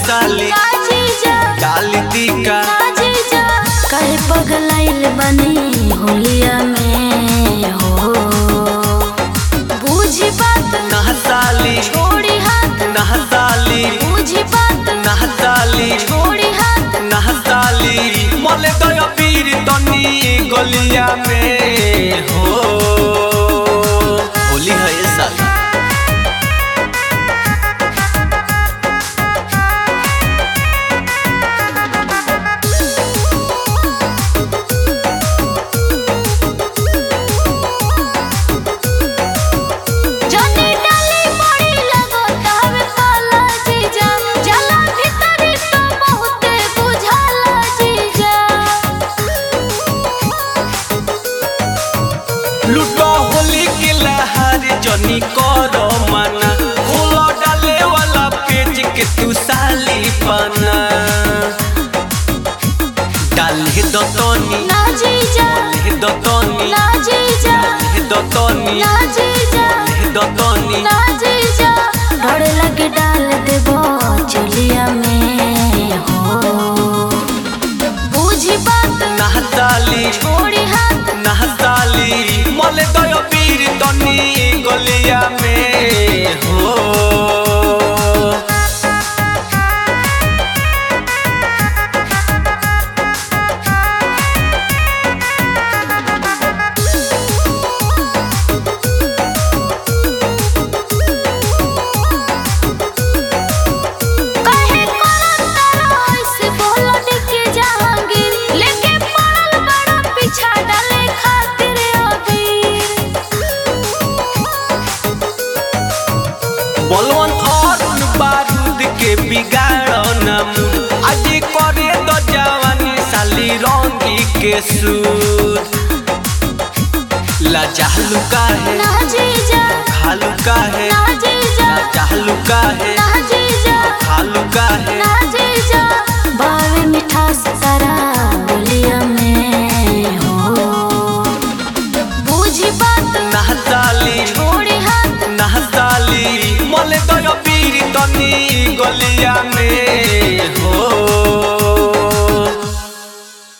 साली डाली टीका कहे पगलाइल बनी होलिया में हो बूझी बात ना साली छोड़ी हाथ ना साली बूझी बात ना साली छोड़ी हाथ ना साली मले दया पीर तनी गलिया में हो होली है ये साली लूटो होली के लहर जनी करो मना खोलो डाले वाला पेज के तू साली पना डाले दो तोनी ना जीजा डाले दो तोनी ना जीजा डाले दो तोनी ना जीजा डाले दो तोनी ना जीजा डर लगे डाल देबो चलिया में हो बूझी बात ना साली छोड़ी हाथ ना साली मले दया पीर तनी गलिया में हो बलवन और बारूद के बिगाड़ो न मूड आज करे दो जवानी साली रंगी के सूद लाचालू का है ना जीजा खालू का है ना जीजा लाचालू का है ना जीजा खालू का है ना जीजा बावे मिठास तारा बोलिया में हो बूझी बात ना साली छोड़ी हाथ ना साली मले दया पीर तनी गलिया में